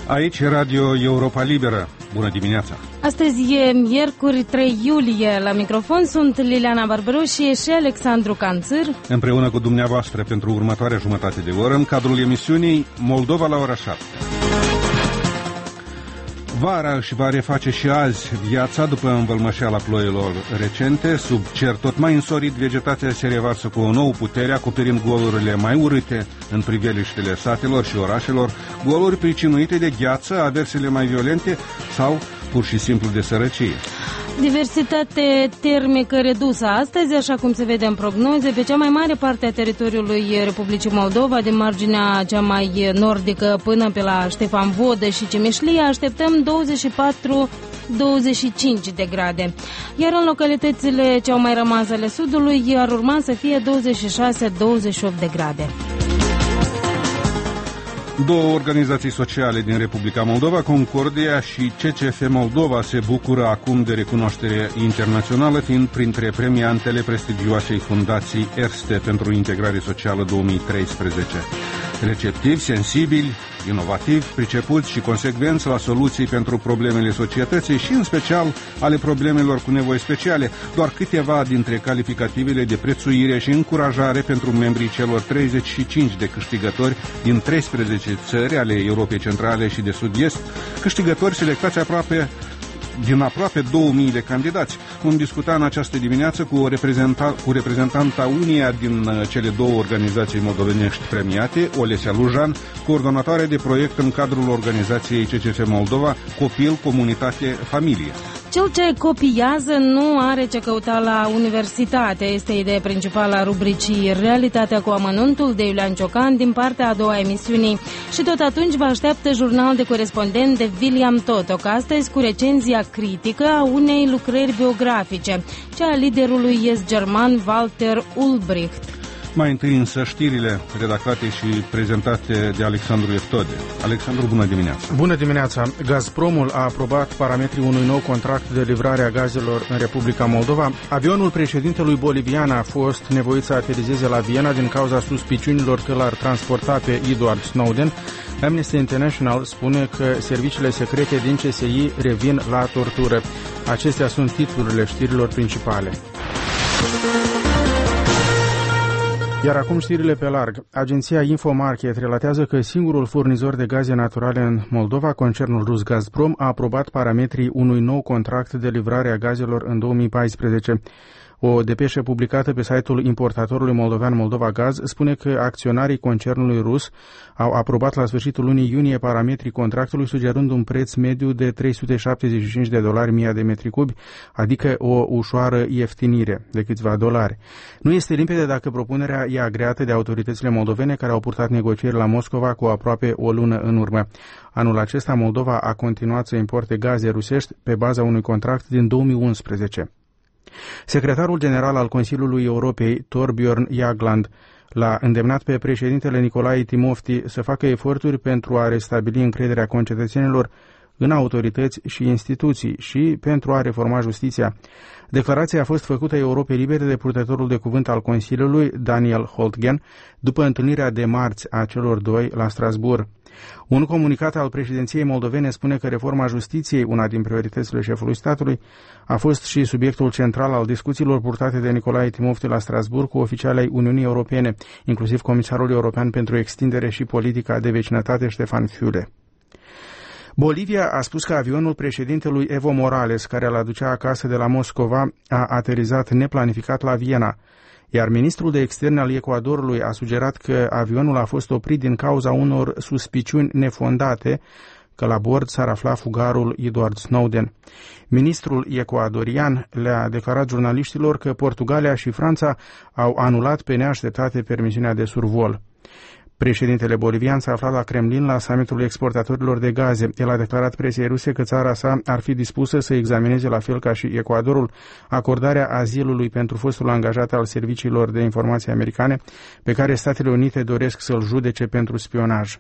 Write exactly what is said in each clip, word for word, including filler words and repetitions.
Aici Radio Europa Liberă. Bună dimineața! Astăzi e miercuri trei iulie. La microfon sunt Liliana Barberoșie și Alexandru Canțâr. Împreună cu dumneavoastră pentru următoarea jumătate de oră în cadrul emisiunii Moldova la ora șapte. Vara își va reface și azi viața după învălmășeala ploilor recente. Sub cer tot mai însorit, vegetația se revarsă cu o nouă putere, acoperind golurile mai urâte în priveliștele satelor și orașelor, goluri pricinuite de gheață, aversiile mai violente sau pur și simplu de sărăcie. Diversitate termică redusă astăzi, așa cum se vede în prognoze, pe cea mai mare parte a teritoriului Republicii Moldova, din marginea cea mai nordică până pe la Ștefan Vodă și Cimișlia, așteptăm douăzeci și patru douăzeci și cinci de grade. Iar în localitățile ce au mai rămas ale sudului ar urma să fie douăzeci și șase douăzeci și opt de grade. Două organizații sociale din Republica Moldova, Concordia și C C F Moldova, se bucură acum de recunoaștere internațională, fiind printre premiantele prestigioasei fundații Erste pentru integrare socială două mii treisprezece. Receptivi, sensibili, inovativi, pricepuți și consecvenți la soluții pentru problemele societății și în special ale problemelor cu nevoi speciale, doar câteva dintre calificativele de prețuire și încurajare pentru membrii celor treizeci și cinci de câștigători din treisprezece țări ale Europei Centrale și de Sud-Est, câștigători selectați aproape din aproape două mii de candidați. Vom discuta în această dimineață cu, o reprezenta, cu reprezentanta uneia din cele două organizații moldovenești premiate, Olesia Lujan, coordonatoare de proiect în cadrul organizației C C F Moldova, Copil, Comunitate, Familie. Cel ce copiază nu are ce căuta la universitate. Este ideea principală a rubricii Realitatea cu amănuntul de Iulian Ciocan din partea a doua emisiunii. Și tot atunci vă așteaptă jurnal de corespondent de William Totoc, astăzi cu recenzia critică a unei lucrări biografice, cea a liderului est-german Walter Ulbricht. Mai întâi însă știrile redactate și prezentate de Alexandru Eftode. Alexandru, bună dimineața! Bună dimineața! Gazpromul a aprobat parametrii unui nou contract de livrare a gazelor în Republica Moldova. Avionul președintelui bolivian a fost nevoit să aterizeze la Viena din cauza suspiciunilor că l-ar transporta pe Edward Snowden. Amnesty International spune că serviciile secrete din C S I revin la tortură. Acestea sunt titlurile știrilor principale. Iar acum știrile pe larg. Agenția Infomarket relatează că singurul furnizor de gaze naturale în Moldova, concernul rus Gazprom, a aprobat parametrii unui nou contract de livrare a gazelor în două mii paisprezece. O depeșă publicată pe site-ul importatorului moldovean Moldova Gaz spune că acționarii concernului rus au aprobat la sfârșitul lunii iunie parametrii contractului, sugerând un preț mediu de trei sute șaptezeci și cinci de dolari mie de metri cubi, adică o ușoară ieftinire de câțiva dolari. Nu este limpede dacă propunerea e agreată de autoritățile moldovene, care au purtat negocieri la Moscova cu aproape o lună în urmă. Anul acesta Moldova a continuat să importe gaze rusești pe baza unui contract din două mii unsprezece. Secretarul general al Consiliului Europei, Torbjörn Jagland, l-a îndemnat pe președintele Nicolae Timofti să facă eforturi pentru a restabili încrederea concetățenilor în autorități și instituții și pentru a reforma justiția. Declarația a fost făcută Europei Libere de purtătorul de cuvânt al Consiliului, Daniel Holtgen, după întâlnirea de marți a celor doi la Strasbourg. Un comunicat al președinției moldovene spune că reforma justiției, una din prioritățile șefului statului, a fost și subiectul central al discuțiilor purtate de Nicolae Timofti la Strasbourg cu oficiali ai Uniunii Europene, inclusiv Comisarul European pentru Extindere și Politica de Vecinătate, Ștefan Füle. Bolivia a spus că avionul președintelui Evo Morales, care îl aducea acasă de la Moscova, a aterizat neplanificat la Viena, iar ministrul de externe al Ecuadorului a sugerat că avionul a fost oprit din cauza unor suspiciuni nefondate că la bord s-ar afla fugarul Edward Snowden. Ministrul ecuadorian le-a declarat jurnaliștilor că Portugalia și Franța au anulat pe neașteptate permisiunea de survol. Președintele bolivian s-a aflat la Kremlin la summitul exportatorilor de gaze. El a declarat presiei ruse că țara sa ar fi dispusă să examineze, la fel ca și Ecuadorul, acordarea azilului pentru fostul angajat al serviciilor de informații americane, pe care Statele Unite doresc să-l judece pentru spionaj.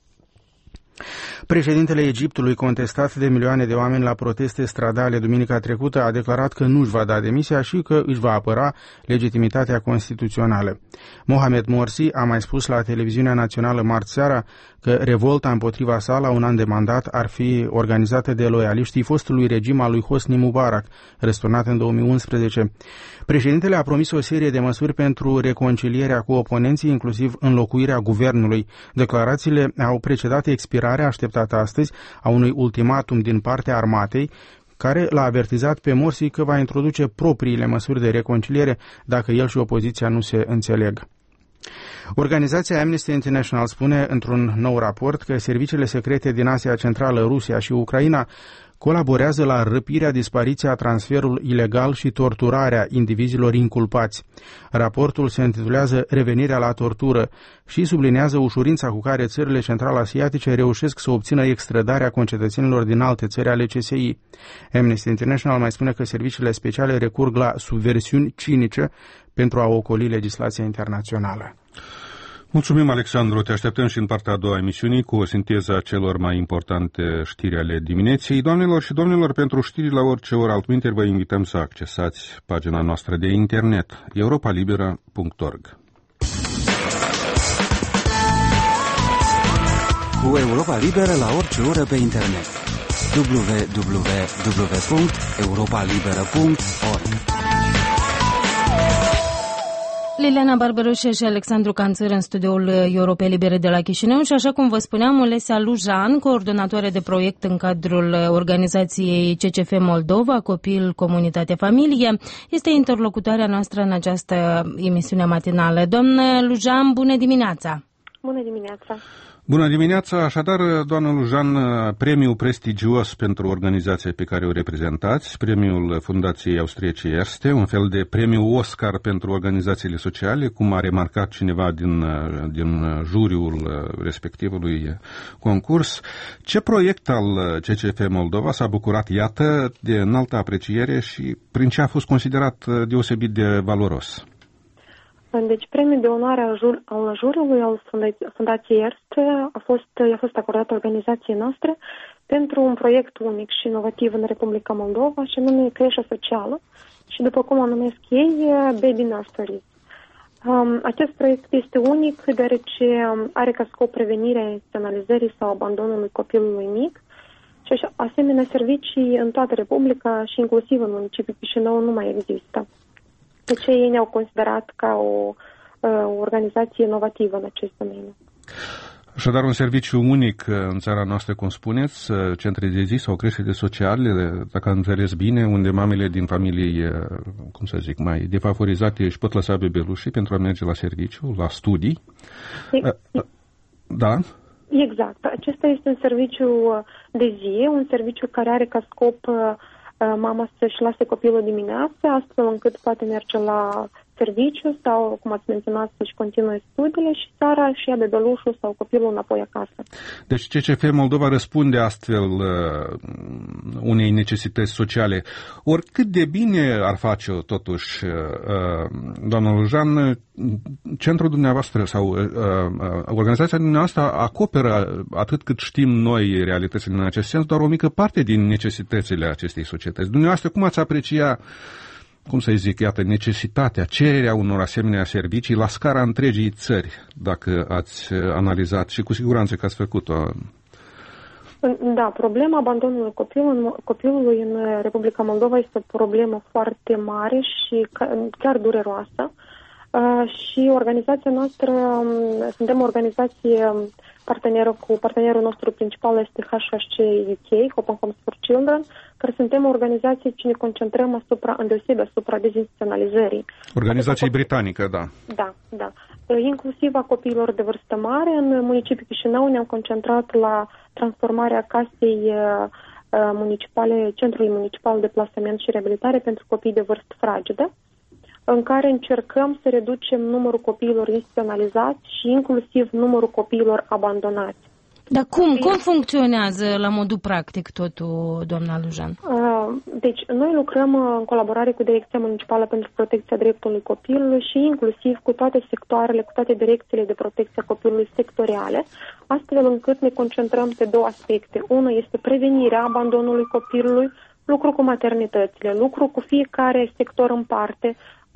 Președintele Egiptului, contestat de milioane de oameni la proteste stradale duminica trecută, a declarat că nu își va da demisia și că își va apăra legitimitatea constituțională. Mohamed Morsi a mai spus la televiziunea națională marți seara că revolta împotriva sa la un an de mandat ar fi organizată de loialiștii fostului regim al lui Hosni Mubarak, răsturnat în două mii unsprezece. Președintele a promis o serie de măsuri pentru reconcilierea cu oponenții, inclusiv înlocuirea guvernului. Declarațiile au precedat expirarea așteptată astăzi a unui ultimatum din partea armatei, care l-a avertizat pe Morsi că va introduce propriile măsuri de reconciliere dacă el și opoziția nu se înțeleg. Organizația Amnesty International spune într-un nou raport că serviciile secrete din Asia Centrală, Rusia și Ucraina colaborează la răpirea, dispariția, transferul ilegal și torturarea indivizilor inculpați. Raportul se intitulează Revenirea la tortură și sublinează ușurința cu care țările central-asiatice reușesc să obțină extradarea concetățenilor din alte țări ale C S I. Amnesty International mai spune că serviciile speciale recurg la subversiuni cinice pentru a ocoli legislația internațională. Mulțumim, Alexandru. Te așteptăm și în partea a doua a emisiunii cu o sinteză a celor mai importante știri ale dimineții. Doamnelor și domnilor, pentru știri la orice oră altminteri, vă invităm să accesați pagina noastră de internet europa liberă punct org. Cu Europa Liberă la orice oră pe internet. w w w punct europa liberă punct org. Liliana Barberușe și Alexandru Canțăr în studioul Europei Libere de la Chișinău și, așa cum vă spuneam, Olesia Lujan, coordonatoare de proiect în cadrul organizației C C F Moldova, Copil, Comunitate, Familie, este interlocutoarea noastră în această emisiune matinală. Doamnă Lujan, bună dimineața! Bună dimineața! Bună dimineața! Așadar, doamnă Lujan, premiul prestigios pentru organizația pe care o reprezentați, premiul Fundației Austriece Erste, un fel de premiu Oscar pentru organizațiile sociale, cum a remarcat cineva din, din juriul respectivului concurs. Ce proiect al C C F Moldova s-a bucurat, iată, de înaltă apreciere și prin ce a fost considerat deosebit de valoros? Deci premiul de onoare al, jur, al juriului al Fundației Erste a fost, a fost acordat organizației noastre pentru un proiect unic și inovativ în Republica Moldova, și anume creșa socială și, după cum o numesc ei, Baby Nurseries. Um, acest proiect este unic deoarece are ca scop prevenirea instituționalizării sau abandonului copilului mic și asemenea servicii în toată Republica și inclusiv în municipiul Chișinău nu mai există. Deci ei ne-au considerat ca o uh, organizație inovativă în acest domeniu. Așadar, un serviciu unic în țara noastră, cum spuneți, centre de zi sau creștere sociale, dacă am înțeles bine, unde mamele din familii, cum să zic, mai defavorizate își pot lăsa bebelușii pentru a merge la serviciu, la studii. E, da? Exact. Acesta este un serviciu de zi, un serviciu care are ca scop mama să-și lase copilul dimineața, astfel încât poate merge la serviciu sau, cum ați menționat, să-și continue studiile și seara și ia bebelușul sau copilul înapoi acasă. Deci C C F Moldova răspunde astfel uh, unei necesități sociale. Oricât de bine ar face totuși, uh, doamna Lujan, centrul dumneavoastră sau uh, uh, organizația dumneavoastră acoperă, atât cât știm noi realitățile în acest sens, doar o mică parte din necesitățile acestei societăți. Dumneavoastră, cum ați aprecia, cum să zic, iată, necesitatea, cererea unor asemenea servicii la scara întregii țări, dacă ați analizat, și cu siguranță că ați făcut-o? Da, problema abandonului copilului, copilului în Republica Moldova este o problemă foarte mare și chiar dureroasă. Uh, și organizația noastră, um, suntem o organizație parteneră cu partenerul nostru principal este H H C U K, Hope and Homes for Children, care suntem o organizație ce ne concentrăm asupra, îndeosebi asupra dezinstituționalizării. Organizație britanică, da. Da, da. Uh, inclusiv a copiilor de vârstă mare. În municipiul Chișinău ne-am concentrat la transformarea casei uh, municipale, Centrului Municipal de Plasament și Reabilitare pentru copii de vârstă fragedă, în care încercăm să reducem numărul copiilor instituționalizați și inclusiv numărul copiilor abandonați. Dar cum? Cum funcționează la modul practic totul, doamna Lujan? Deci, noi lucrăm în colaborare cu Direcția Municipală pentru Protecția Dreptului Copilului și inclusiv cu toate sectoarele, cu toate direcțiile de protecție a copilului sectoriale, astfel încât ne concentrăm pe două aspecte. Unul este prevenirea abandonului copilului, lucru cu maternitățile, lucru cu fiecare sector în parte,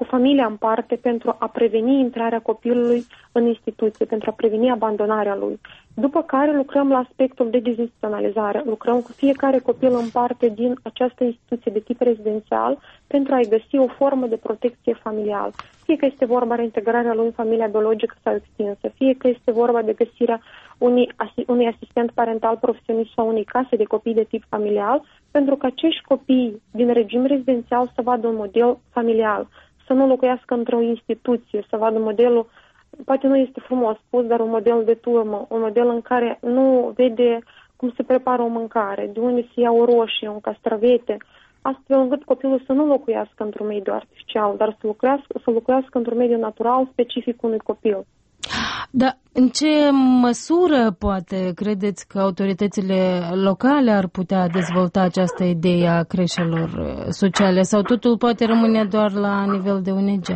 cu familia în parte pentru a preveni intrarea copilului în instituție, pentru a preveni abandonarea lui. După care lucrăm la aspectul de dezinstituționalizare. Lucrăm cu fiecare copil în parte din această instituție de tip rezidențial pentru a-i găsi o formă de protecție familială. Fie că este vorba de integrarea lui în familia biologică sau extinsă, fie că este vorba de găsirea unui, unui asistent parental profesionist sau unei case de copii de tip familial, pentru că acești copii din regim rezidențial să vadă un model familial, să nu locuiască într-o instituție, să vadă modelul, poate nu este frumos spus, dar un model de turmă, un model în care nu vede cum se prepară o mâncare, de unde se ia o roșie, un castravete, astfel încât copilul să nu locuiască într-un mediu artificial, dar să locuiască, să locuiască într-un mediu natural specific unui copil. Dar în ce măsură, poate, credeți că autoritățile locale ar putea dezvolta această idee a creșelor sociale sau totul poate rămâne doar la nivel de O N G?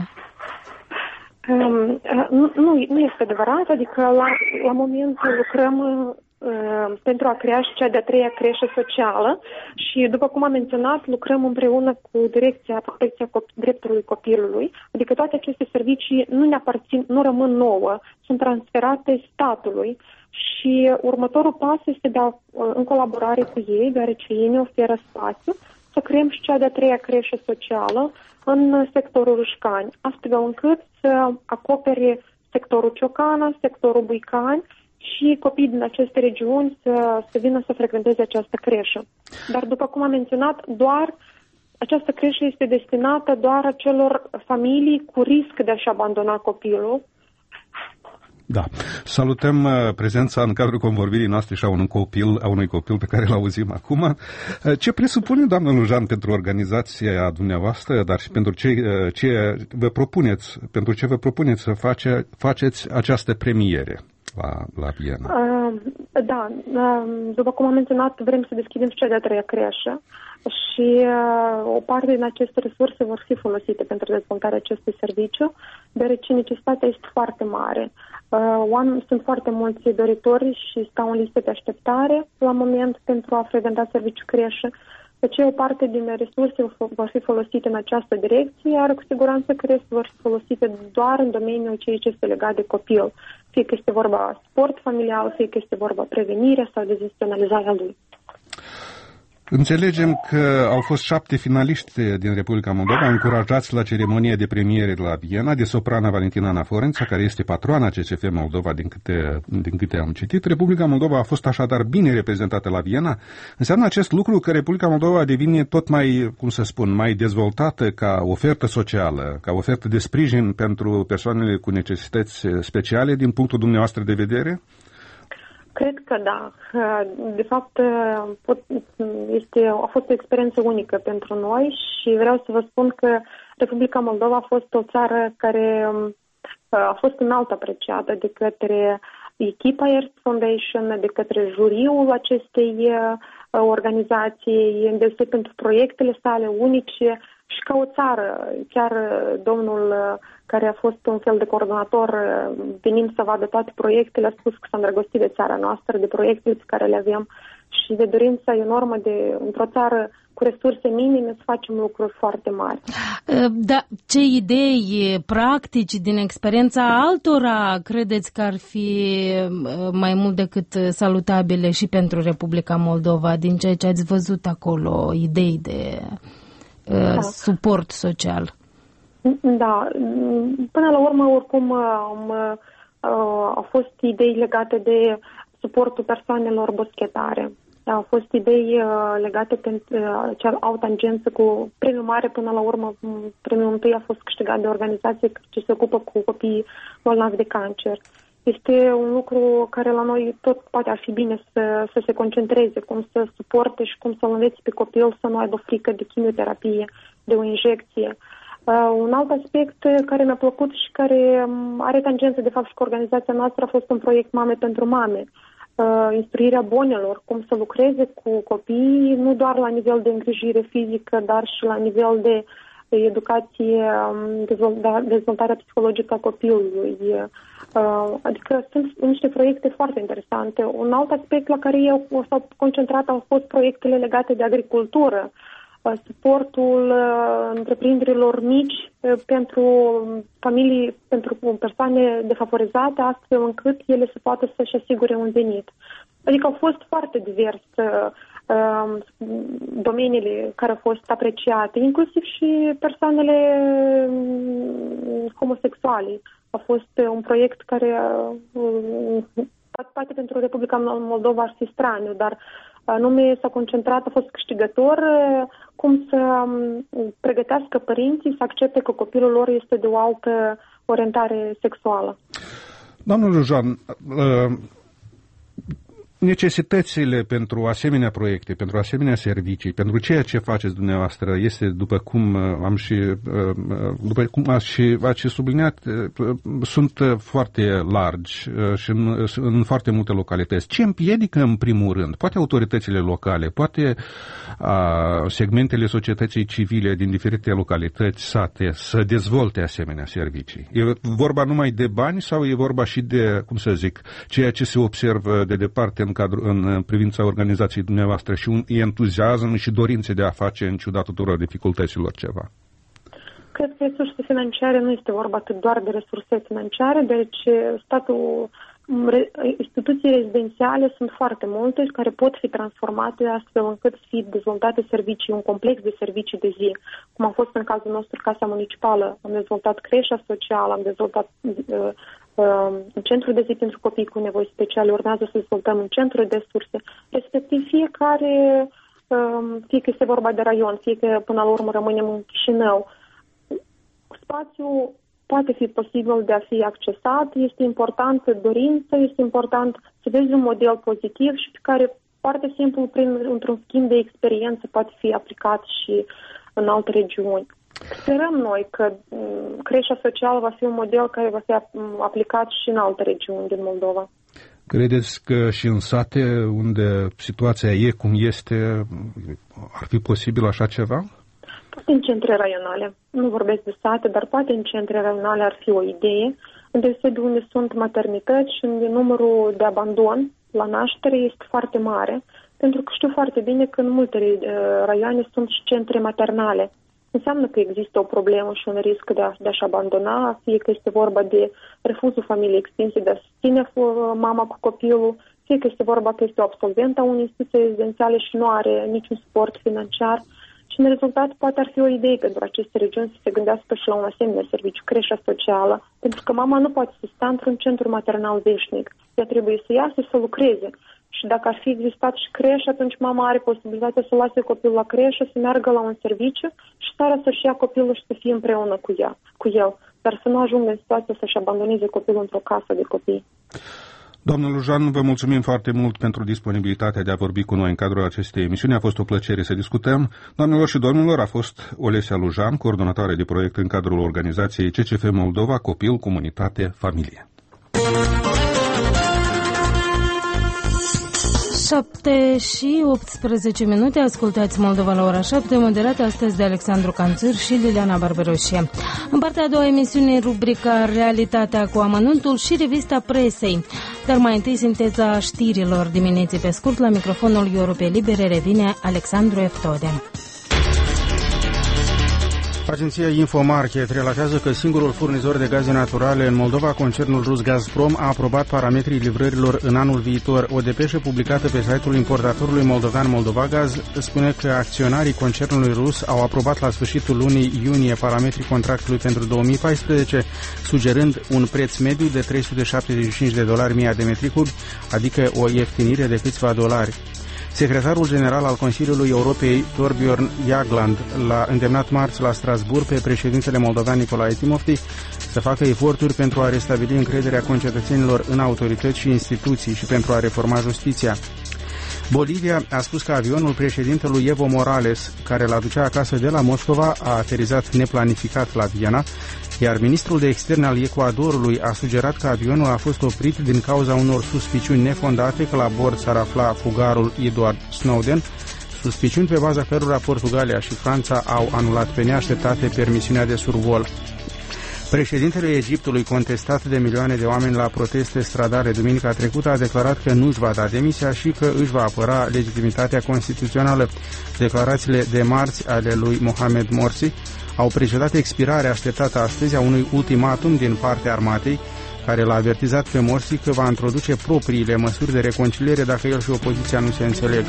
Um, nu, nu este adevărat, adică la, la moment lucrăm uh, pentru a crea și cea de-a treia creșă socială și, după cum am menționat, lucrăm împreună cu Direcția Protecția Dreptului Copilului, adică toate aceste servicii nu ne aparțin, nu rămân nouă, sunt transferate statului și următorul pas este de a, în colaborare cu ei, deoarece ei ne oferă spațiu, să creăm și cea de-a treia creșă socială în sectorul Rușcani, astfel încât să acopere sectorul Ciocana, sectorul Buicani și copiii din aceste regiuni să, să vină să frecventeze această creșă. Dar, după cum am menționat, doar această creșă este destinată doar acelor familii cu risc de a-și abandona copilul. Da. Salutăm uh, prezența în cadrul convorbirii noastre și a unui copil, a unui copil pe care îl auzim acum. Uh, ce presupune, doamnă Lujan, pentru organizația dumneavoastră, dar și pentru ce, uh, ce vă propuneți, pentru ce vă propuneți să face, faceți această premiere la, la Viena? Uh, da, uh, după cum am menționat, vrem să deschidem și cea de-a treia creșă și uh, o parte din aceste resurse vor fi folosite pentru dezvoltarea acestui serviciu, deoarece necesitatea este foarte mare. Uh, oameni, sunt foarte mulți doritori și stau în listă de așteptare la moment pentru a frecventa serviciul creșă. Deci o parte din resurse vor fi folosite în această direcție, iar cu siguranță creșe vor fi folosite doar în domeniul ceea ce este legat de copil. Fie că este vorba sport familial, fie că este vorba prevenire sau dezinstituționalizarea lui. Înțelegem că au fost șapte finaliști din Republica Moldova încurajați la ceremonie de premiere de la Viena de soprana Valentina Anaforența, care este patroana C C F Moldova, din câte, din câte am citit. Republica Moldova a fost așadar bine reprezentată la Viena. Înseamnă acest lucru că Republica Moldova devine tot mai, cum să spun, mai dezvoltată ca ofertă socială, ca ofertă de sprijin pentru persoanele cu necesități speciale din punctul dumneavoastră de vedere? Cred că da. De fapt, este, a fost o experiență unică pentru noi și vreau să vă spun că Republica Moldova a fost o țară care a fost înalt apreciată de către echipa Erst Foundation, de către juriul acestei organizații, îndeosebit pentru proiectele sale unice și ca o țară. Chiar domnul care a fost un fel de coordonator venind să vadă toate proiectele, a spus că s-a îndrăgostit de țara noastră, de proiectele pe care le avem și de dorința enormă de, într-o țară cu resurse minime, să facem lucruri foarte mari. Da, ce idei practici din experiența altora credeți că ar fi mai mult decât salutabile și pentru Republica Moldova, din ceea ce ați văzut acolo, idei de uh, suport social? Da, până la urmă, oricum, um, uh, au fost idei legate de suportul persoanelor boschetare. Au fost idei uh, legate pentru uh, cea autotangență cu premiul mare, până la urmă premiul întâi a fost câștigat de organizație ce se ocupă cu copiii bolnavi de cancer. Este un lucru care la noi tot poate ar fi bine să, să se concentreze, cum să suporte și cum să-l înveți pe copil să nu aibă frică de chimioterapie, de o injecție. Uh, un alt aspect care mi-a plăcut și care um, are tangență de fapt și cu organizația noastră a fost un proiect Mame pentru Mame. Uh, instruirea bonelor, cum să lucreze cu copiii, nu doar la nivel de îngrijire fizică, dar și la nivel de, de educație, um, dezvoltarea psihologică a copilului. Uh, adică sunt niște proiecte foarte interesante. Un alt aspect la care eu s-au concentrat au fost proiectele legate de agricultură, uh, suportul uh, întreprinderilor mici pentru familii, pentru persoane defavorizate, astfel încât ele să poată să-și asigure un venit. Adică au fost foarte diverse uh, domeniile care au fost apreciate, inclusiv și persoanele homosexuale. A fost un proiect care, uh, poate pentru Republica Moldova ar fi straniu, dar anume s-a concentrat, a fost câștigător, cum să pregătească părinții să accepte că copilul lor este de o altă orientare sexuală. Doamnă Lujan, necesitățile pentru asemenea proiecte, pentru asemenea servicii, pentru ceea ce faceți dumneavoastră, este, după cum am și, după cum ați și, ați și subliniat, sunt foarte largi și în, în foarte multe localități. Ce împiedică în primul rând? Poate autoritățile locale, poate a, segmentele societății civile din diferite localități, sate, să dezvolte asemenea servicii. E vorba numai de bani sau e vorba și de, cum să zic, ceea ce se observă de departe în, cadru, în privința organizației dumneavoastră și un entuziasm și dorințe de a face în ciuda tuturor dificultăților ceva? Cred că resurse financiare nu este vorba atât doar de resurse financiare, deci statul, instituții rezidențiale sunt foarte multe care pot fi transformate astfel încât să fie dezvoltate servicii, un complex de servicii de zi, cum a fost în cazul nostru Casa Municipală. Am dezvoltat creșa socială, am dezvoltat uh, un centru de zi pentru copii cu nevoi speciale, urmează să dezvoltăm un centru de surse. Respectiv fiecare, fie că este vorba de raion, fie că până la urmă rămânem în Chișinău, spațiul poate fi posibil de a fi accesat, este important dorință, este important să vezi un model pozitiv și pe care foarte simplu, prin, într-un schimb de experiență, poate fi aplicat și în alte regiuni. Sperăm noi că creșa socială va fi un model care va fi aplicat și în alte regiuni din Moldova. Credeți că și în sate, unde situația e cum este, ar fi posibil așa ceva? Poate în centre raionale. Nu vorbesc de sate, dar poate în centre raionale ar fi o idee, îndeosebi unde sunt maternități și unde numărul de abandon la naștere este foarte mare, pentru că știu foarte bine că în multe raioane sunt și centre maternale. Înseamnă că există o problemă și un risc de, a, de a-și abandona, fie că este vorba de refuzul familiei extinse de a susține mama cu copilul, fie că este vorba că este o absolventă a unei instituții rezidențiale și nu are niciun suport financiar. Și în rezultat poate ar fi o idee pentru aceste regiuni să se gândească și la un asemenea serviciu, creșa socială, pentru că mama nu poate să stea într-un centru maternal veșnic. Ea trebuie să iasă să lucreze. Și dacă ar fi existat și creșă, atunci mama are posibilitatea să lase copilul la creșă, să meargă la un serviciu și seara să-și ia copilul și să fie împreună cu, ea, cu el. Dar să nu ajungă în situația să-și abandoneze copilul într-o casă de copii. Doamnă Lujan, vă mulțumim foarte mult pentru disponibilitatea de a vorbi cu noi în cadrul acestei emisiuni. A fost o plăcere să discutăm. Doamnelor și domnilor, a fost Olesia Lujan, coordonatoare de proiect în cadrul organizației C C F Moldova, Copil, Comunitate, Familie. șapte și optsprezece minute, ascultați Moldova la ora șapte, moderată astăzi de Alexandru Canțur și Liliana Barberoșie. În partea a doua emisiune, rubrica Realitatea cu amănuntul și revista presei. Dar mai întâi sinteza știrilor dimineții pe scurt, la microfonul Europei Libere revine Alexandru Eftode. Agenția Infomarket relatează că singurul furnizor de gaze naturale în Moldova, concernul rus Gazprom, a aprobat parametrii livrărilor în anul viitor. O depeșă publicată pe site-ul importatorului moldovean Moldovagaz spune că acționarii concernului rus au aprobat la sfârșitul lunii iunie parametrii contractului pentru două mii paisprezece, sugerând un preț mediu de trei sute șaptezeci și cinci de dolari mie de metri cub, adică o ieftinire de câțiva dolari. Secretarul general al Consiliului Europei, Torbjörn Jagland, l-a îndemnat marți la Strasbourg pe președintele moldovean Nicolae Timofti să facă eforturi pentru a restabili încrederea concetățenilor în autorități și instituții și pentru a reforma justiția. Bolivia a spus că avionul președintelui Evo Morales, care l-aducea acasă de la Moscova, a aterizat neplanificat la Viena, iar ministrul de externe al Ecuadorului a sugerat că avionul a fost oprit din cauza unor suspiciuni nefondate că la bord s-ar afla fugarul Edward Snowden, suspiciuni pe baza cărora Portugalia și Franța au anulat pe neașteptate permisiunea de survol. Președintele Egiptului, contestat de milioane de oameni la proteste stradale duminica trecută, a declarat că nu își va da demisia și că își va apăra legitimitatea constituțională. Declarațiile de marți ale lui Mohamed Morsi au precedat expirarea așteptată astăzi a unui ultimatum din partea armatei, care l-a avertizat pe Morsi că va introduce propriile măsuri de reconciliere dacă el și opoziția nu se înțeleg.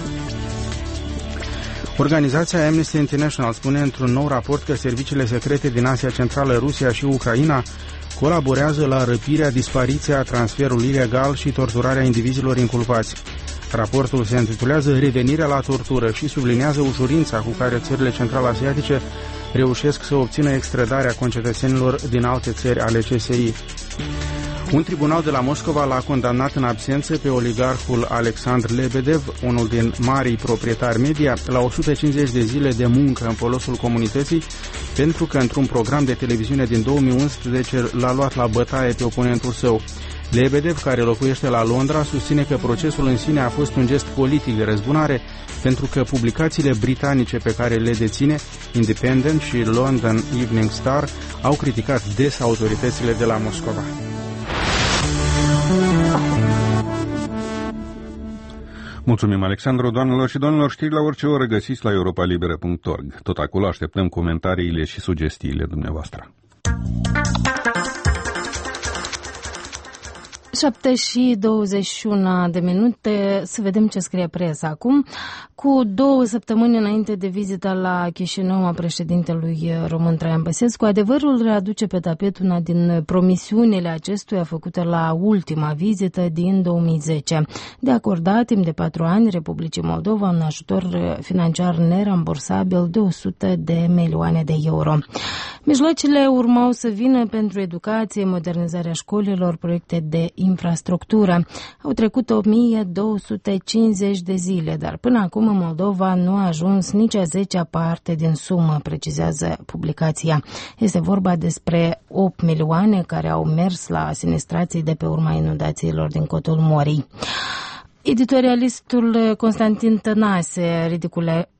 Organizația Amnesty International spune într-un nou raport că serviciile secrete din Asia Centrală, Rusia și Ucraina colaborează la răpirea, dispariția, transferul ilegal și torturarea indivizilor inculpați. Raportul se intitulează Revenirea la tortură și subliniază ușurința cu care țările central-asiatice reușesc să obțină extradarea concetățenilor din alte țări ale C S I. Un tribunal de la Moscova l-a condamnat în absență pe oligarhul Alexandr Lebedev, unul din marii proprietari media, la o sută cincizeci de zile de muncă în folosul comunității, pentru că într-un program de televiziune din două mii unsprezece l-a luat la bătaie pe oponentul său. Lebedev, care locuiește la Londra, susține că procesul în sine a fost un gest politic de răzbunare, pentru că publicațiile britanice pe care le deține, Independent și London Evening Star, au criticat des autoritățile de la Moscova. Mulțumim, Alexandru. Doamnelor și domnilor, știri la orice oră găsiți la europa liberă punct org. Tot acolo așteptăm comentariile și sugestiile dumneavoastră. șapte și douăzeci și unu de minute, să vedem ce scrie presa acum. Cu două săptămâni înainte de vizita la Chișinău a președintelui român Traian Băsescu, adevărul readuce pe tapet una din promisiunile acestuia făcute la ultima vizită din două mii zece, de acorda timp de patru ani Republicii Moldova un ajutor financiar nerambursabil de o sută de milioane de euro. Mijloacele urmau să vină pentru educație, modernizarea școlilor, proiecte de infrastructură. Au trecut o mie două sute cincizeci de zile, dar până acum în Moldova nu a ajuns nici a zecea parte din sumă, precizează publicația. Este vorba despre opt milioane care au mers la sinistrații de pe urma inundațiilor din Cotul Morii. Editorialistul Constantin Tănase ridicule,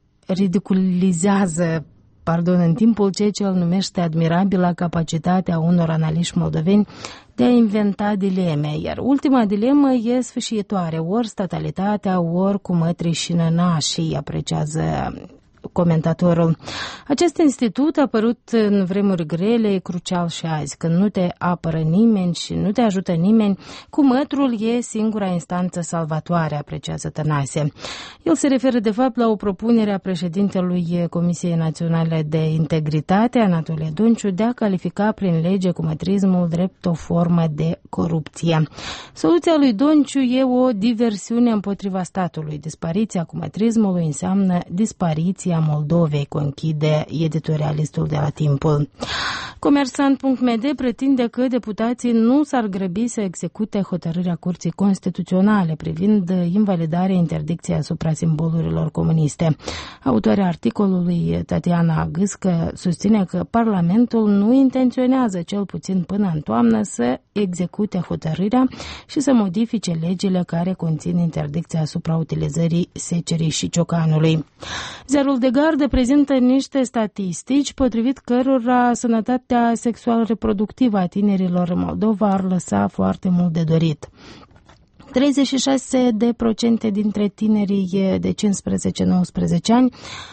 ridiculizează pardon, în timpul ceea ce el numește admirabilă capacitatea unor analiști moldoveni de a inventa dileme, iar ultima dilemă e sfârșitoare, ori statalitatea, ori cu mătrii și nănașii, apreciază comentatorul. Acest institut a apărut în vremuri grele, e crucial și azi, când nu te apără nimeni și nu te ajută nimeni, cu mătrul e singura instanță salvatoare, apreciază Tănase. El se referă de fapt la o propunere a președintelui Comisiei Naționale de Integritate, Anatole Donciu, de a califica prin lege cumătrismul drept o formă de corupție. Soluția lui Donciu e o diversiune împotriva statului. Dispariția cumătrismului înseamnă dispariția Moldovei, conchide editorialistul de la Timpul. Comersant punct m d pretinde că deputații nu s-ar grăbi să execute hotărârea Curții Constituționale privind invalidarea interdicției asupra simbolurilor comuniste. Autoarea articolului, Tatiana Gâscă, susține că Parlamentul nu intenționează, cel puțin până în toamnă, să execute hotărârea și să modifice legile care conțin interdicția asupra utilizării secerii și ciocanului. Ziarul De Gardă prezintă niște statistici potrivit cărora sănătatea sexual-reproductivă a tinerilor în Moldova ar lăsa foarte mult de dorit. treizeci și șase la sută dintre tinerii de cincisprezece nouăsprezece ani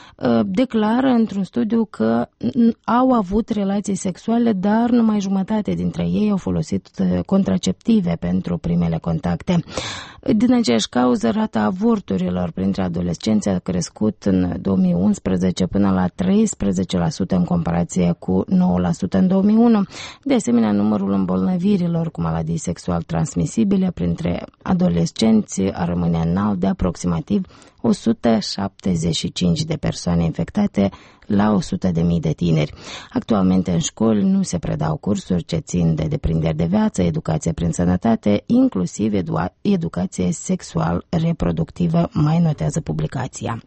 declară într-un studiu că au avut relații sexuale, dar numai jumătate dintre ei au folosit contraceptive pentru primele contacte. Din aceeași cauză, rata avorturilor printre adolescenți a crescut în două mii unsprezece până la treisprezece la sută în comparație cu nouă la sută în două mii unu. De asemenea, numărul îmbolnăvirilor cu maladii sexual transmisibile printre adolescenți a rămâne înalt, de aproximativ o sută șaptezeci și cinci de persoane infectate la o sută de mii de tineri. Actualmente în școli nu se predau cursuri ce țin de deprinderi de viață, educație prin sănătate, inclusiv edu- educație sexual-reproductivă, mai notează publicația.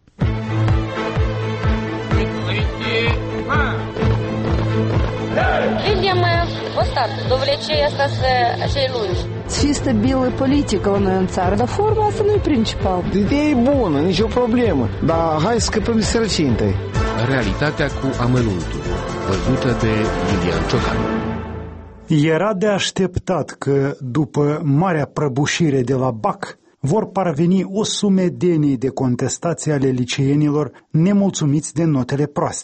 Видим мы вот так, до влечения остаться acei lungi. Fi stabilă politică la noi în țară, dar forma asta nu e principal. Ideea e bună, nicio problemă, dar hai să scăpăm de sărăcie întâi. Realitatea cu amănuntul, văzută de Lilian Ciocan. Era de așteptat că, după marea prăbușire de la B A C, vor parveni o sumedenie de contestații ale liceenilor nemulțumiți de notele proaste.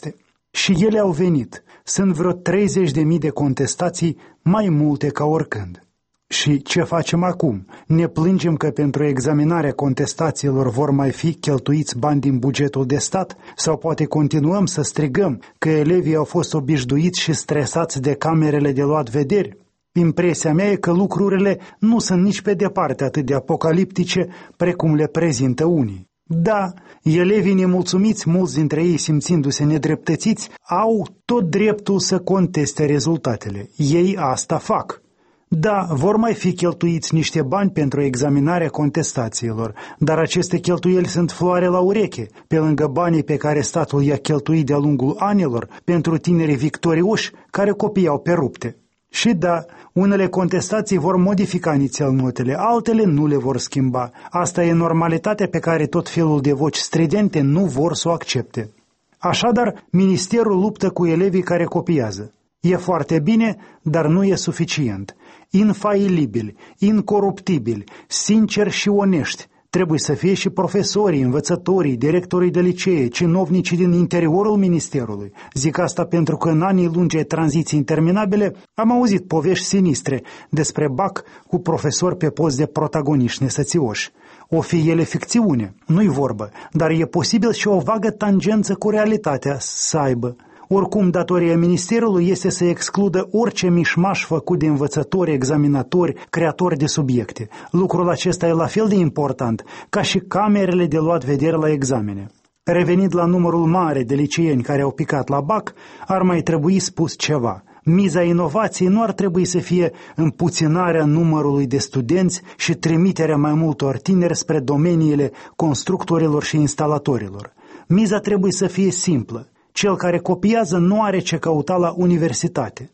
Și ele au venit. Sunt vreo treizeci de mii de contestații, mai multe ca oricând. Și ce facem acum? Ne plângem că pentru examinarea contestațiilor vor mai fi cheltuiți bani din bugetul de stat? Sau poate continuăm să strigăm că elevii au fost obișnuiți și stresați de camerele de luat vederi? Impresia mea e că lucrurile nu sunt nici pe departe atât de apocaliptice precum le prezintă unii. Da, elevii nemulțumiți, mulți dintre ei simțindu-se nedreptățiți, au tot dreptul să conteste rezultatele. Ei asta fac. Da, vor mai fi cheltuiți niște bani pentru examinarea contestațiilor, dar aceste cheltuieli sunt floare la ureche, pe lângă banii pe care statul i-a cheltuit de-a lungul anilor pentru tinerii victorioși care copiau pe rupte. Și da, unele contestații vor modifica inițial notele, altele nu le vor schimba. Asta e normalitatea pe care tot felul de voci stridente nu vor să o accepte. Așadar, ministerul luptă cu elevii care copiază. E foarte bine, dar nu e suficient. Infailibili, incoruptibili, sinceri și onești trebuie să fie și profesorii, învățătorii, directorii de licee, cinovnicii din interiorul ministerului. Zic asta pentru că în anii lungi ai tranziții interminabile am auzit povești sinistre despre B A C cu profesori pe post de protagoniști nesățioși. O fi ele ficțiune, nu-i vorbă, dar e posibil și o vagă tangență cu realitatea să aibă. Oricum, datoria ministerului este să excludă orice mișmaș făcut de învățători, examinatori, creatori de subiecte. Lucrul acesta e la fel de important ca și camerele de luat vedere la examene. Revenind la numărul mare de liceeni care au picat la B A C, ar mai trebui spus ceva. Miza inovației nu ar trebui să fie împuținarea numărului de studenți și trimiterea mai multor tineri spre domeniile constructorilor și instalatorilor. Miza trebuie să fie simplă. Cel care copiază nu are ce căuta la universitate.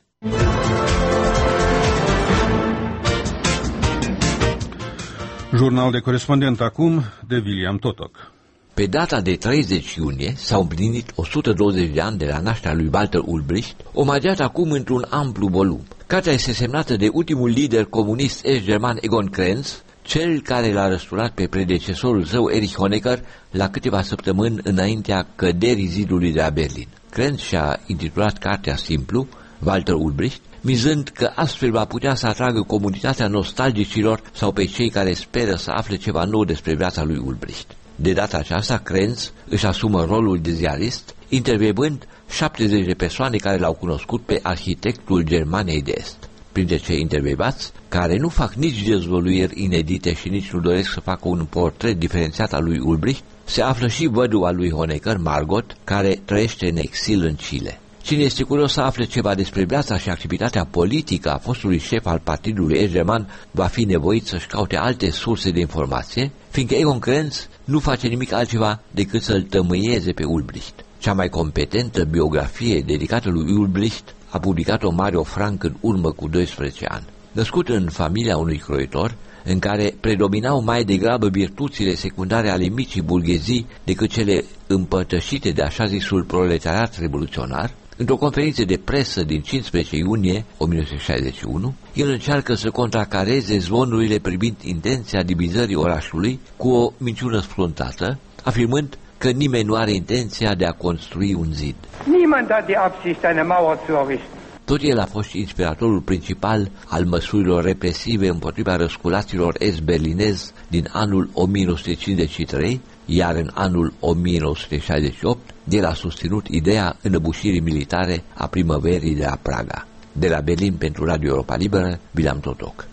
Jurnal de corespondent acum de William Totoc. Pe data de treizeci iunie s-au împlinit o sută douăzeci de ani de la nașterea lui Walter Ulbricht, omagiat acum într-un amplu volum. Cartea este semnată de ultimul lider comunist est-german Egon Krenz, cel care l-a răsturat pe predecesorul său Erich Honecker la câteva săptămâni înaintea căderii zidului de la Berlin. Krenz și-a intitulat cartea simplu, Walter Ulbricht, mizând că astfel va putea să atragă comunitatea nostalgicilor sau pe cei care speră să afle ceva nou despre viața lui Ulbricht. De data aceasta, Krenz își asumă rolul de ziarist, intervievând șaptezeci de persoane care l-au cunoscut pe arhitectul Germaniei de Est. Printre cei intervievați, care nu fac nici dezvăluiri inedite și nici nu doresc să facă un portret diferențiat al lui Ulbricht, se află și văduva lui Honecker, Margot, care trăiește în exil în Chile. Cine este curios să afle ceva despre viața și activitatea politică a fostului șef al partidului est-german va fi nevoit să-și caute alte surse de informație, fiindcă Egon Krenz nu face nimic altceva decât să-l tămâieze pe Ulbricht. Cea mai competentă biografie dedicată lui Ulbricht a publicat-o Mario Frank în urmă cu doisprezece ani. Născut în familia unui croitor, în care predominau mai degrabă virtuțile secundare ale micii burghezii decât cele împărtășite de așa zisul proletariat revoluționar, într-o conferință de presă din cincisprezece iunie o mie nouă sute șaizeci și unu, el încearcă să contracareze zvonurile privind intenția divizării orașului cu o minciună sfruntată, afirmând că nimeni nu are intenția de a construi un zid. Niemand hat die Absicht, eine Mauer zu errichten. Tot el a fost inspiratorul principal al măsurilor represive împotriva răsculaților est-berlinezi din anul o mie nouă sute cincizeci și trei, iar în anul o mie nouă sute șaizeci și opt, el a susținut ideea înăbușirii militare a primăverii de la Praga. De la Berlin pentru Radio Europa Liberă, William Totoc.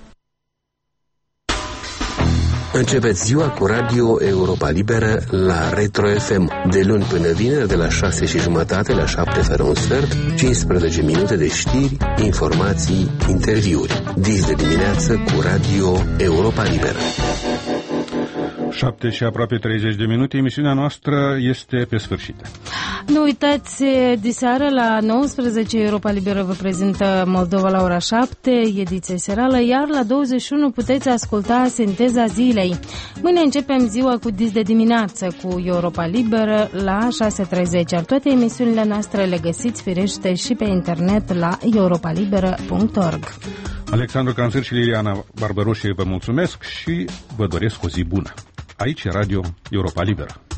Începeți ziua cu Radio Europa Liberă la Retro F M, de luni până vineri, de la șase și jumătate la șapte fără un sfert, cincisprezece minute de știri, informații, interviuri. Dis de dimineață cu Radio Europa Liberă. șapte și aproape treizeci de minute, emisiunea noastră este pe sfârșit. Nu uitați, diseară la nouăsprezece Europa Liberă vă prezintă Moldova la ora șapte, ediție serală, iar la douăzeci și unu puteți asculta Sinteza Zilei. Mâine începem ziua cu dis de dimineață cu Europa Liberă la șase și treizeci, iar toate emisiunile noastre le găsiți firește și pe internet la europa liberă punct org. Alexandru Canțăr și Liliana Barbaroșie vă mulțumesc și vă doresc o zi bună. Aici e Radio Europa Liberă.